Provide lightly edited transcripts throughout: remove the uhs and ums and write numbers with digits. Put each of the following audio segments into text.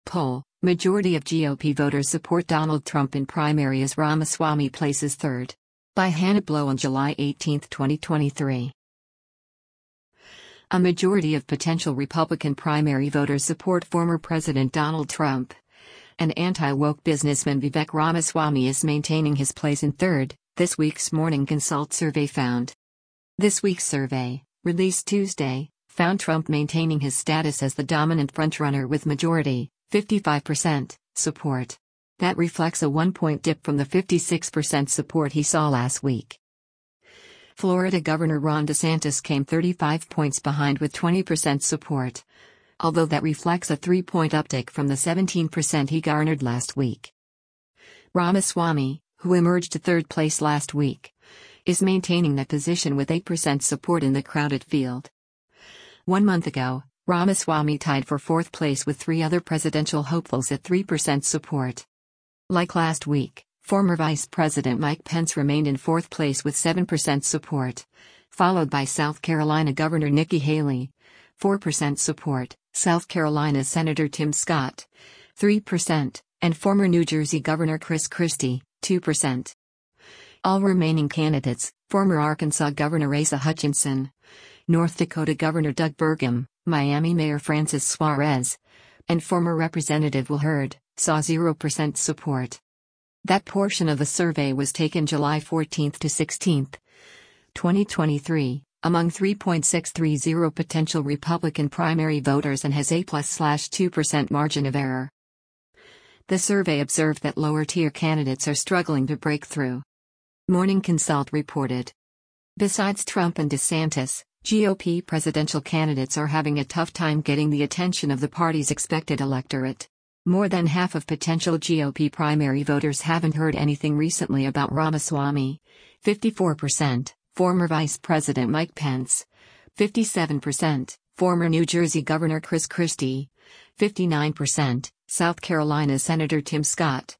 poll, majority of GOP voters support Donald Trump in primary as Ramaswamy places third. By Hannah Blow on July 18, 2023. A majority of potential Republican primary voters support former President Donald Trump. And anti-woke businessman Vivek Ramaswamy is maintaining his place in third, this week's Morning Consult survey found. This week's survey, released Tuesday, found Trump maintaining his status as the dominant frontrunner with majority, 55%, support. That reflects a 1-point dip from the 56% support he saw last week. Florida Governor Ron DeSantis came 35 points behind with 20% support, although that reflects a 3-point uptick from the 17% he garnered last week. Ramaswamy, who emerged to third place last week, is maintaining that position with 8% support in the crowded field. 1 month ago, Ramaswamy tied for fourth place with 3 other presidential hopefuls at 3% support. Like last week, former Vice President Mike Pence remained in fourth place with 7% support, followed by South Carolina Governor Nikki Haley, 4% support, South Carolina Senator Tim Scott, 3%, and former New Jersey Governor Chris Christie, 2%. All remaining candidates, former Arkansas Governor Asa Hutchinson, North Dakota Governor Doug Burgum, Miami Mayor Francis Suarez, and former Representative Will Hurd, saw 0% support. That portion of the survey was taken July 14 to 16, 2023, among 3.630 potential Republican primary voters and has a +2% margin of error. The survey observed that lower-tier candidates are struggling to break through. Morning Consult reported. Besides Trump and DeSantis, GOP presidential candidates are having a tough time getting the attention of the party's expected electorate. More than half of potential GOP primary voters haven't heard anything recently about Ramaswamy, 54%, former Vice President Mike Pence, 57%, former New Jersey Governor Chris Christie, 59%, South Carolina Senator Tim Scott,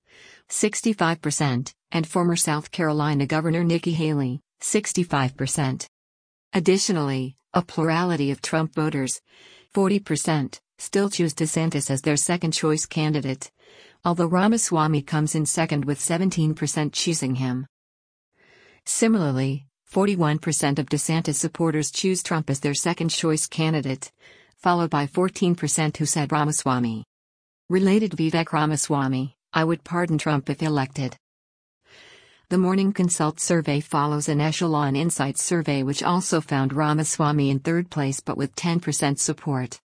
65%, and former South Carolina Governor Nikki Haley, 65%. Additionally, a plurality of Trump voters, 40%, still choose DeSantis as their second-choice candidate, although Ramaswamy comes in second with 17% choosing him. Similarly, 41% of DeSantis supporters choose Trump as their second-choice candidate, followed by 14% who said Ramaswamy. Related Vivek Ramaswamy, I would pardon Trump if elected. The Morning Consult survey follows an Echelon Insights survey which also found Ramaswamy in third place but with 10% support.